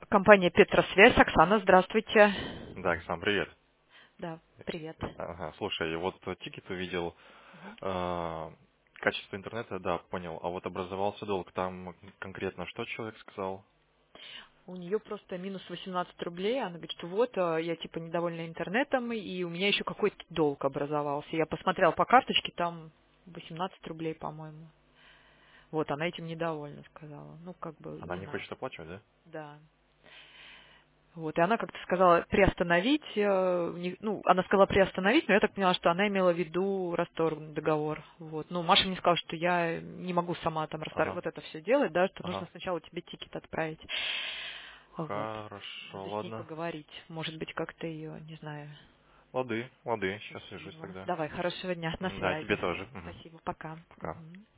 Компания Петросвязь. Оксана, здравствуйте. Да, Оксан, привет. Да, привет. Ага, слушай, вот тикет увидел, качество интернета, да, понял, а вот образовался долг, там конкретно что человек сказал? У нее просто минус 18 рублей. Она говорит, что вот, я типа недовольна интернетом, и у меня еще какой-то долг образовался. Я посмотрела по карточке, там 18 рублей, по-моему. Вот, она этим недовольна, сказала. Ну, как бы, Она не не знаю. хочет оплачивать, да? Да. Вот, и она как-то сказала приостановить, ну, она сказала приостановить, но я так поняла, что она имела в виду расторгнуть договор. Вот. Ну, Маша мне сказала, что я не могу сама там Ага, вот это все делать, да, что нужно ага. сначала тебе тикет отправить. Вот. Хорошо, Надо с ней ладно. поговорить. Может быть, как-то ее, не знаю. Лады, сейчас свяжусь Спасибо. тогда. Давай, хорошего дня, на Да, тебе связи. тоже. Спасибо, пока. Пока. Мгм.